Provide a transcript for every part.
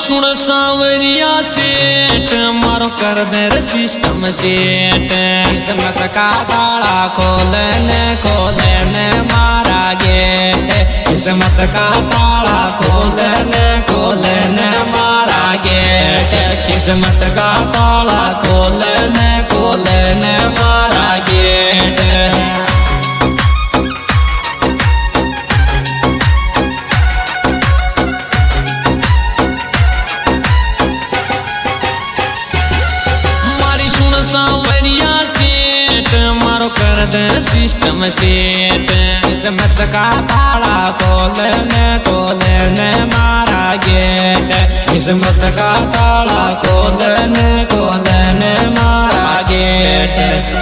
सुन सांवरिया सेठ मारो कर दे सिस्टम सेठ किस्मत का ताला खोलने मारा गेट किस्मत का ताला खोलने मारा गेट किस्मत का ताला खोलने मारा गेट। सांवरिया सेठ मारो कर दे सिस्टम सेठ किस्मत का ताला खोलने मारा गेट किस्मत का ताला खोलने मारा गेट।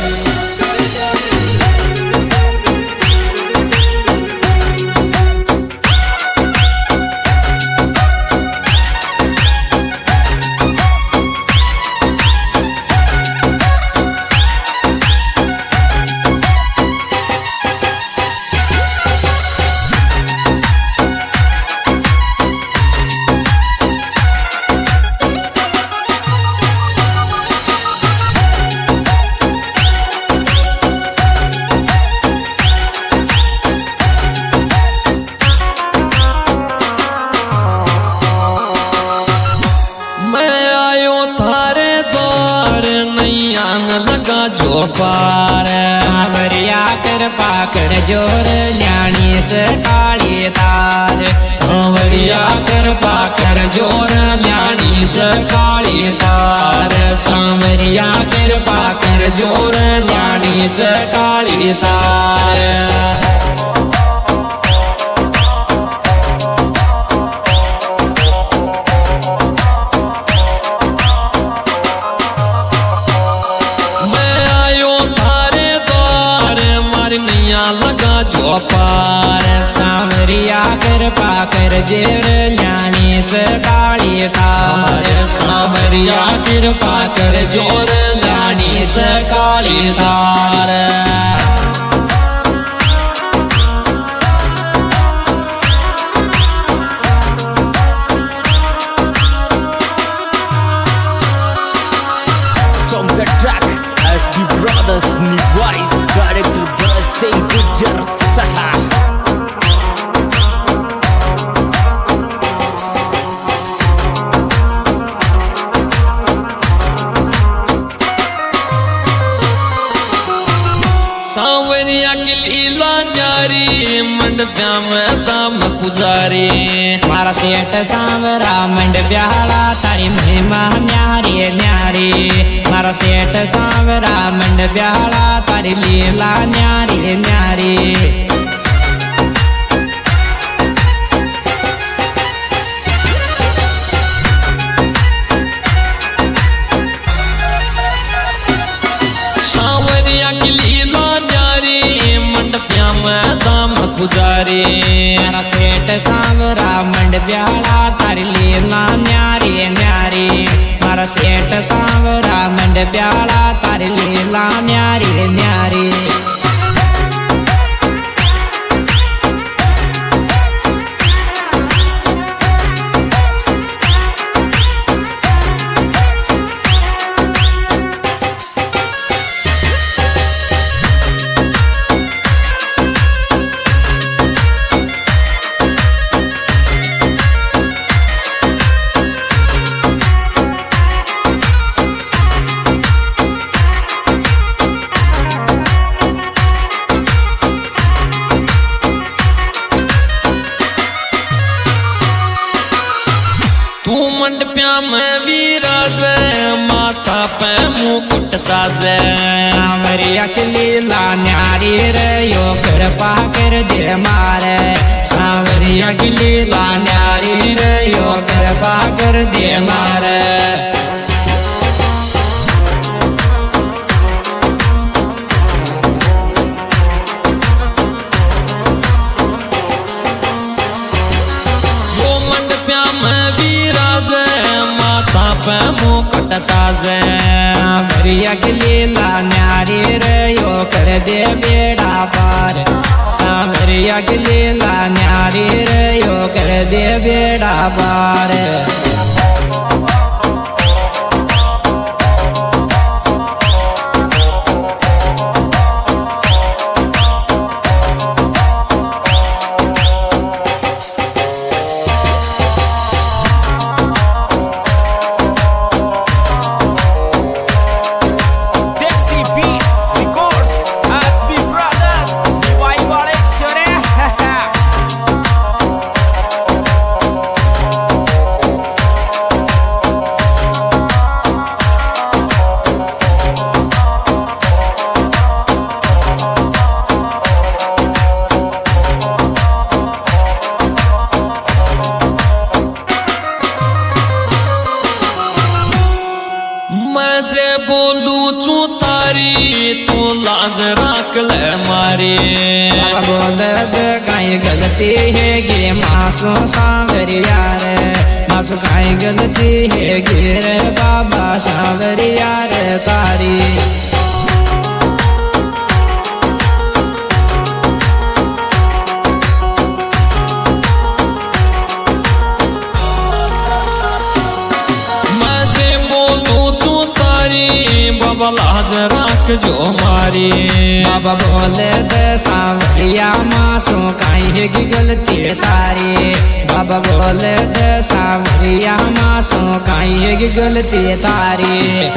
जो पार सांवरिया कर पाकर जोर ल्याणीच काळी तार सांवरिया कर पाकर जोर ल्याणीच काळी तार सांवरिया कर पाकर जोर ल्याणीच काळी तार। लगा जो पार सांवरिया कर पाकर जेर ल्याणीच काळी तार सांवरिया कर पाकर जोर ल्याणीच काळी तार। From the track SB Brothers Nivai director Sing Gujar Saha सांवरिया किला न्यारी मंडप्या में दाम पुजारी मारा सेठ सांवरा मंडप्याला तारी महिमा न्यारी न्यारी मारा सेठ सांवरा मंडप्याला तारी लीला न्यारी न्यारी। सांवरिया की लीला न्यारी मंडप्या में दाम पुजारी मारा सेठ सांवरा मंडप्याला तारी लीला न्यारी न्यारी मारा सेठ सांवरा मंडप्याला तारी लीला न्यारी न्यारी। मंडप्या में विराज माथा पे मुकुट साजे सांवरिया की लीला न्यारी रे यो कृपा कर दे मारे सांवरिया की लीला न्यारी रे यो कृपा कर दे मारे। मुकुट साजे सांवरिया की लीला न्यारी रे यो कर दे बेड़ा पार सांवरिया की लीला न्यारी रे यो कर दे बेड़ा पार। तू लाज राख ले मारी। बोल कहीं गलती है गे मासू सांवरिया रे, मासू कहीं गलती है गे बाबा सांवरिया रे तारी। बाबा लाज राख जो मारी। बाबा बोले दे सांवरिया मासू काहे की गलती तारी। बाबा बोले दे सांवरिया मासू काहे की गलती तारी।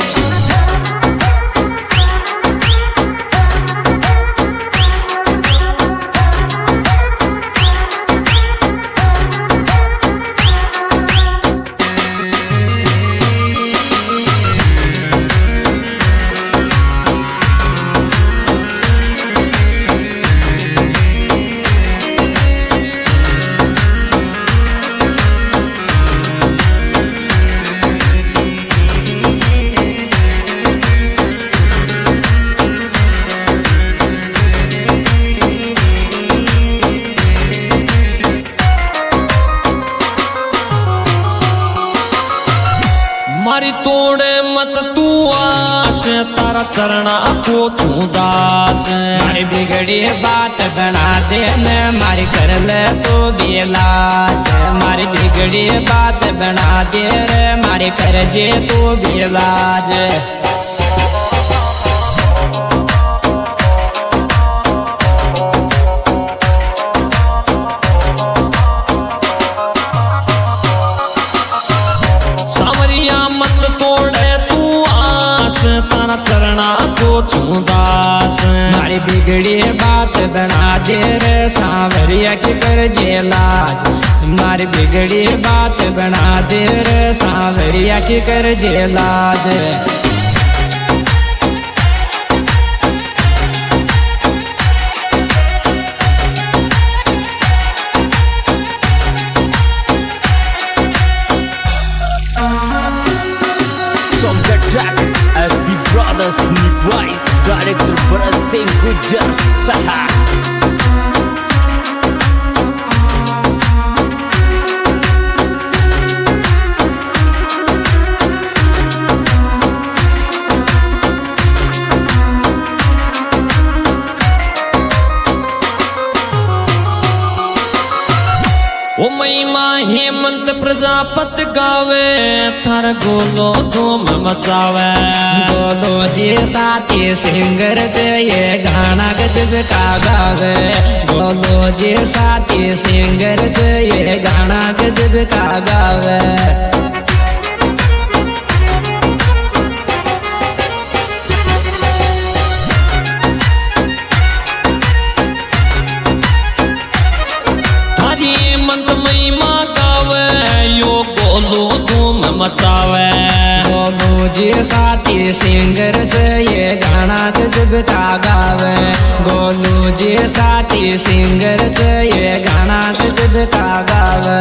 मारी तोड़े मत तू आस, तारा चरणा को तू दास। मारी बिगड़ी बात बना दे न मारी कर ले तो बेलाज। मारी बिगड़ी बात बना दे रे मारी कर जे तो बेलाज। तारा चरणा को चूदास। मारी बिगड़ी बात बना दे रे सांवरिया की कर जे लाज। मारी बिगड़ी बात बना दे रे सांवरिया की कर जे लाज। SB Brothers Nivai, Director Bharat Singh Gujjar Saha। ओ महिमा हेमंत प्रजापत गावे, थार गोलो धूम मचावे। गोलो जी साथी सिंगर ये गाना गजब का गावे। गोलो जी साथी सिंगर ये गाना गजब का गावे। मचावे। गोलू जी साथी सिंगर ये गाना गजब का गावे। गोलू जी साथी सिंगर ये गाना गजब का गावे।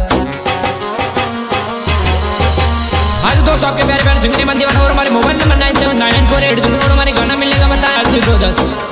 आज दोस्तों आपके प्यारे प्यारे सिंगरी मंदी और हमारे मोबाइल नंबर 979482 हमारे गाना मिलेगा बताया।